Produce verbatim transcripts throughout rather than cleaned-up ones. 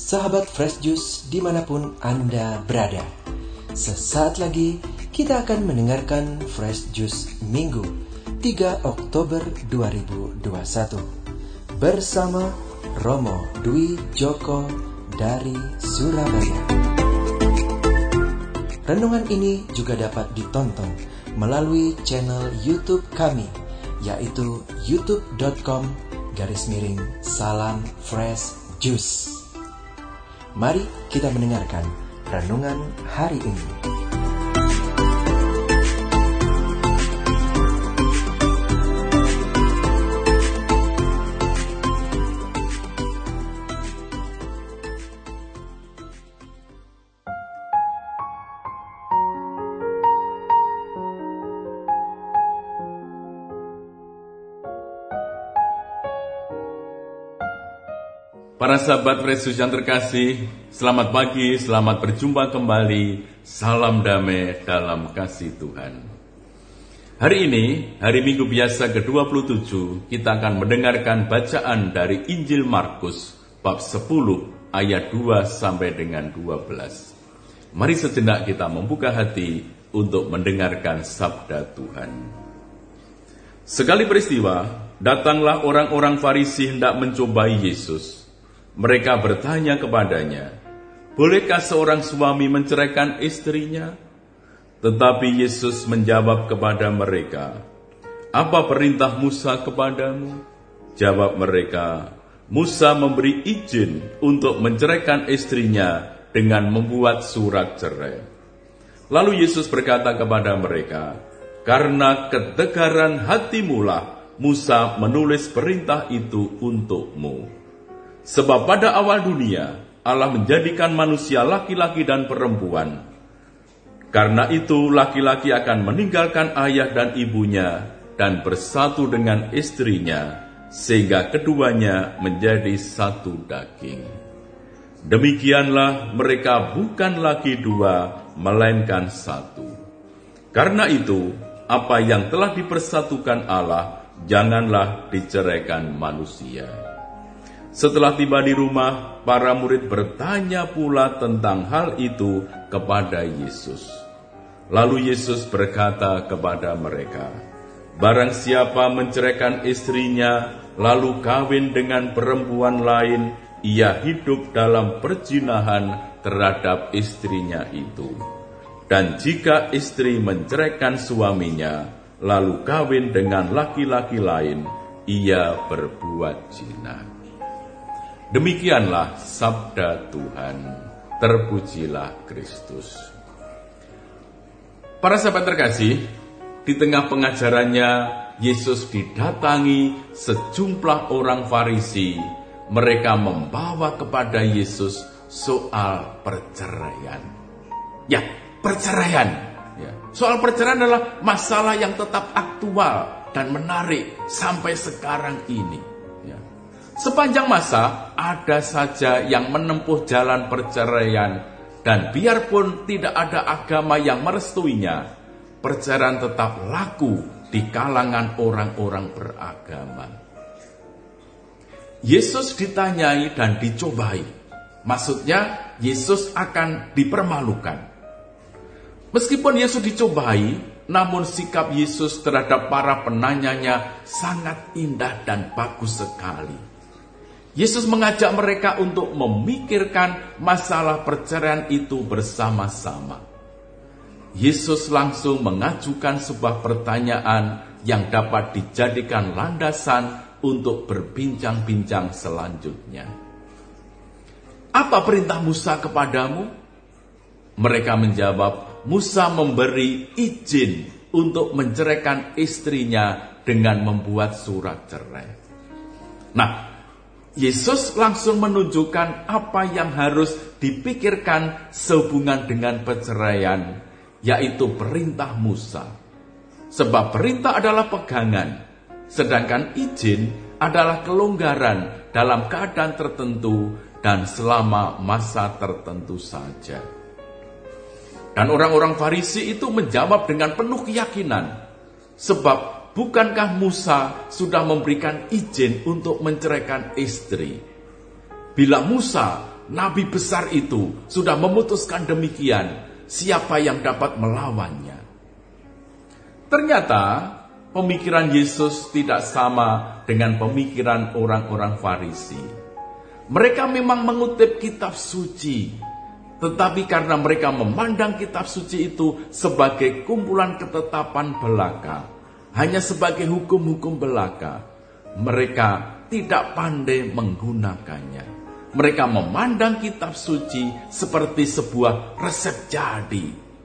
sahabat Fresh Juice dimanapun Anda berada. Sesaat lagi kita akan mendengarkan Fresh Juice Minggu tiga Oktober dua ribu dua puluh satu bersama Romo Dwi Joko dari Surabaya. Renungan ini juga dapat ditonton melalui channel YouTube kami, yaitu youtube dot com garis miring salam fresh juice. Mari kita mendengarkan renungan hari ini. Para sahabat Fresh Juice yang terkasih, selamat pagi, selamat berjumpa kembali. Salam damai dalam kasih Tuhan. Hari ini, hari Minggu biasa ke dua puluh tujuh, kita akan mendengarkan bacaan dari Injil Markus, bab sepuluh, ayat dua sampai dengan dua belas. Mari sejenak kita membuka hati untuk mendengarkan sabda Tuhan. Sekali peristiwa, datanglah orang-orang Farisi hendak mencobai Yesus. Mereka bertanya kepadanya, bolehkah seorang suami menceraikan istrinya? Tetapi Yesus menjawab kepada mereka, apa perintah Musa kepadamu? Jawab mereka, Musa memberi izin untuk menceraikan istrinya dengan membuat surat cerai. Lalu Yesus berkata kepada mereka, karena ketegaran hatimulah Musa menulis perintah itu untukmu. Sebab pada awal dunia, Allah menjadikan manusia laki-laki dan perempuan. Karena itu, laki-laki akan meninggalkan ayah dan ibunya dan bersatu dengan istrinya, sehingga keduanya menjadi satu daging. Demikianlah mereka bukan lagi dua, melainkan satu. Karena itu, apa yang telah dipersatukan Allah, janganlah diceraikan manusia. Setelah tiba di rumah, para murid bertanya pula tentang hal itu kepada Yesus. Lalu Yesus berkata kepada mereka, barang siapa menceraikan istrinya, lalu kawin dengan perempuan lain, ia hidup dalam perzinahan terhadap istrinya itu. Dan jika istri menceraikan suaminya, lalu kawin dengan laki-laki lain, ia berbuat zina. Demikianlah sabda Tuhan, terpujilah Kristus. Para sahabat terkasih, di tengah pengajarannya, Yesus didatangi sejumlah orang Farisi. Mereka membawa kepada Yesus soal perceraian. Ya, perceraian. Ya. Soal perceraian adalah masalah yang tetap aktual dan menarik sampai sekarang ini. Sepanjang masa, ada saja yang menempuh jalan perceraian, dan biarpun tidak ada agama yang merestuinya, perceraian tetap laku di kalangan orang-orang beragama. Yesus ditanyai dan dicobai, maksudnya Yesus akan dipermalukan. Meskipun Yesus dicobai, namun sikap Yesus terhadap para penanyanya sangat indah dan bagus sekali. Yesus mengajak mereka untuk memikirkan masalah perceraian itu bersama-sama. Yesus langsung mengajukan sebuah pertanyaan yang dapat dijadikan landasan untuk berbincang-bincang selanjutnya. Apa perintah Musa kepadamu? Mereka menjawab, Musa memberi izin untuk menceraikan istrinya dengan membuat surat cerai. Nah, Yesus langsung menunjukkan apa yang harus dipikirkan sehubungan dengan perceraian, yaitu perintah Musa. Sebab perintah adalah pegangan, sedangkan izin adalah kelonggaran dalam keadaan tertentu dan selama masa tertentu saja. Dan orang-orang Farisi itu menjawab dengan penuh keyakinan, sebab bukankah Musa sudah memberikan izin untuk menceraikan istri? Bila Musa nabi besar itu sudah memutuskan demikian, siapa yang dapat melawannya? Ternyata pemikiran Yesus tidak sama dengan pemikiran orang-orang Farisi. Mereka memang mengutip kitab suci, tetapi karena mereka memandang kitab suci itu sebagai kumpulan ketetapan belaka, hanya sebagai hukum-hukum belaka, mereka tidak pandai menggunakannya. Mereka memandang kitab suci seperti sebuah resep jadi.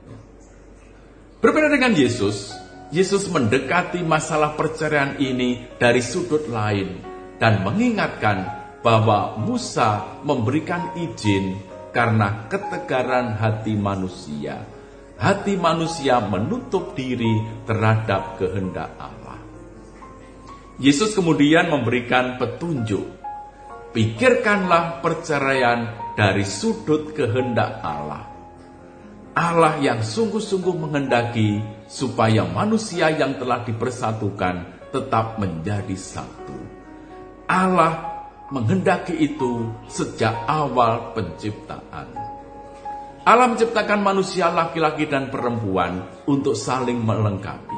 Berbeda dengan Yesus, Yesus mendekati masalah perceraian ini dari sudut lain dan mengingatkan bahwa Musa memberikan izin karena ketegaran hati manusia. Hati manusia menutup diri terhadap kehendak Allah. Yesus kemudian memberikan petunjuk. Pikirkanlah perceraian dari sudut kehendak Allah. Allah yang sungguh-sungguh menghendaki supaya manusia yang telah dipersatukan tetap menjadi satu. Allah menghendaki itu sejak awal penciptaan. Allah menciptakan manusia laki-laki dan perempuan untuk saling melengkapi.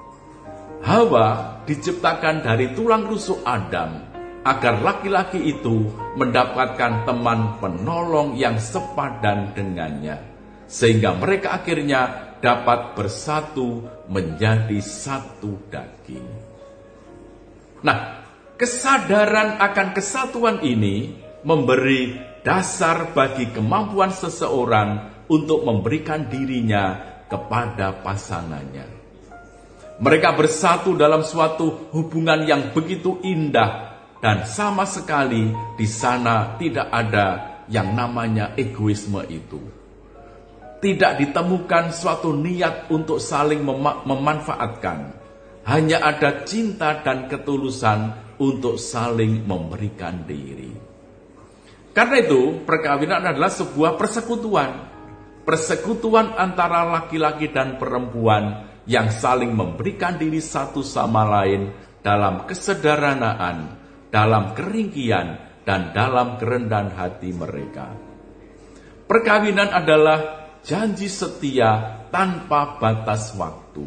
Hawa diciptakan dari tulang rusuk Adam, agar laki-laki itu mendapatkan teman penolong yang sepadan dengannya, sehingga mereka akhirnya dapat bersatu menjadi satu daging. Nah, kesadaran akan kesatuan ini memberi dasar bagi kemampuan seseorang untuk memberikan dirinya kepada pasangannya. Mereka bersatu dalam suatu hubungan yang begitu indah, dan sama sekali di sana tidak ada yang namanya egoisme itu. Tidak ditemukan suatu niat untuk saling mem- memanfaatkan. Hanya ada cinta dan ketulusan untuk saling memberikan diri. Karena itu, perkawinan adalah sebuah persekutuan. Persekutuan antara laki-laki dan perempuan yang saling memberikan diri satu sama lain dalam kesederhanaan, dalam keringkian, dan dalam kerendahan hati mereka. Perkawinan adalah janji setia tanpa batas waktu.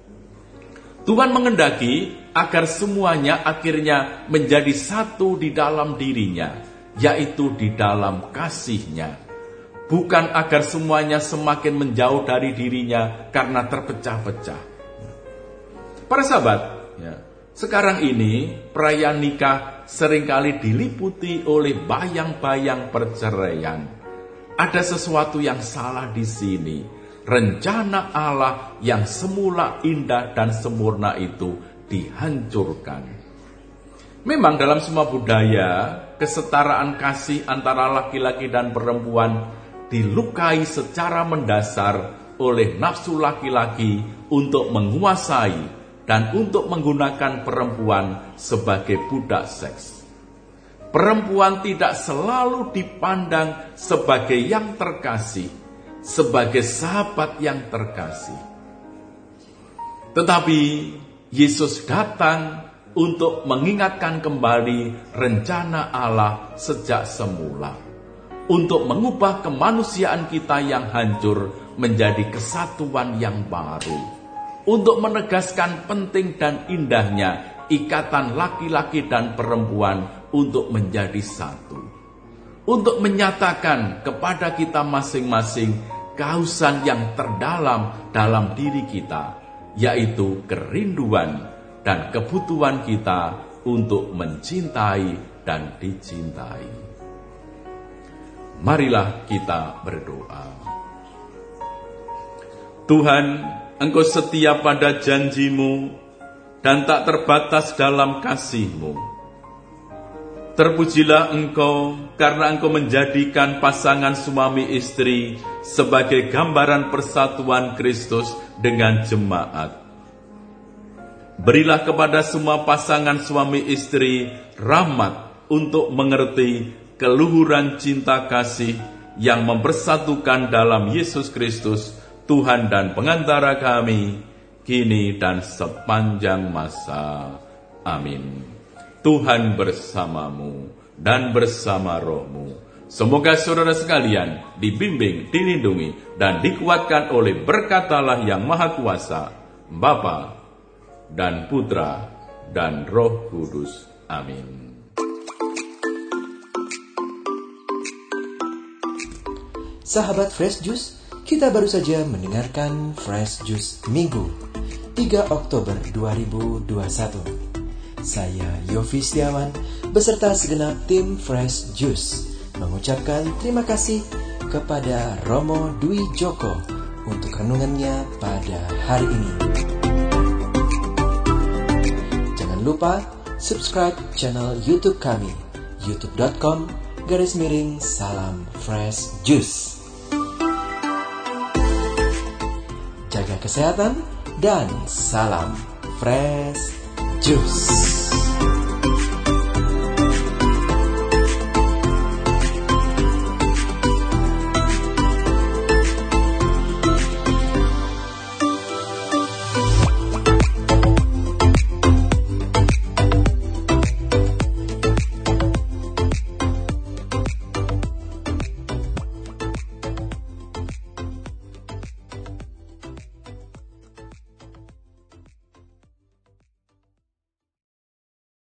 Tuhan menghendaki agar semuanya akhirnya menjadi satu di dalam dirinya, yaitu di dalam kasih-Nya. Bukan agar semuanya semakin menjauh dari dirinya karena terpecah-pecah. Para sahabat, ya, sekarang ini perayaan nikah seringkali diliputi oleh bayang-bayang perceraian. Ada sesuatu yang salah di sini. Rencana Allah yang semula indah dan sempurna itu dihancurkan. Memang dalam semua budaya, kesetaraan kasih antara laki-laki dan perempuan dilukai secara mendasar oleh nafsu laki-laki untuk menguasai dan untuk menggunakan perempuan sebagai budak seks. Perempuan tidak selalu dipandang sebagai yang terkasih, sebagai sahabat yang terkasih. Tetapi Yesus datang untuk mengingatkan kembali rencana Allah sejak semula, untuk mengubah kemanusiaan kita yang hancur menjadi kesatuan yang baru, untuk menegaskan penting dan indahnya ikatan laki-laki dan perempuan untuk menjadi satu, untuk menyatakan kepada kita masing-masing kehausan yang terdalam dalam diri kita, yaitu kerinduan dan kebutuhan kita untuk mencintai dan dicintai. Marilah kita berdoa. Tuhan, Engkau setia pada janji-Mu dan tak terbatas dalam kasih-Mu. Terpujilah Engkau karena Engkau menjadikan pasangan suami istri sebagai gambaran persatuan Kristus dengan jemaat. Berilah kepada semua pasangan suami istri rahmat untuk mengerti keluhuran cinta kasih yang mempersatukan dalam Yesus Kristus, Tuhan dan pengantara kami, kini dan sepanjang masa. Amin. Tuhan bersamamu dan bersama rohmu. Semoga saudara sekalian dibimbing, dilindungi, dan dikuatkan oleh berkat Allah yang Maha Kuasa, Bapa dan Putra dan Roh Kudus. Amin. Sahabat Fresh Juice, kita baru saja mendengarkan Fresh Juice Minggu tiga Oktober dua ribu dua puluh satu. Saya Yofi Setiawan beserta segenap tim Fresh Juice mengucapkan terima kasih kepada Romo Dwi Joko untuk renungannya pada hari ini. Jangan lupa subscribe channel YouTube kami, youtube dot com garis miring salam fresh juice. Jaga kesehatan dan salam fresh juice.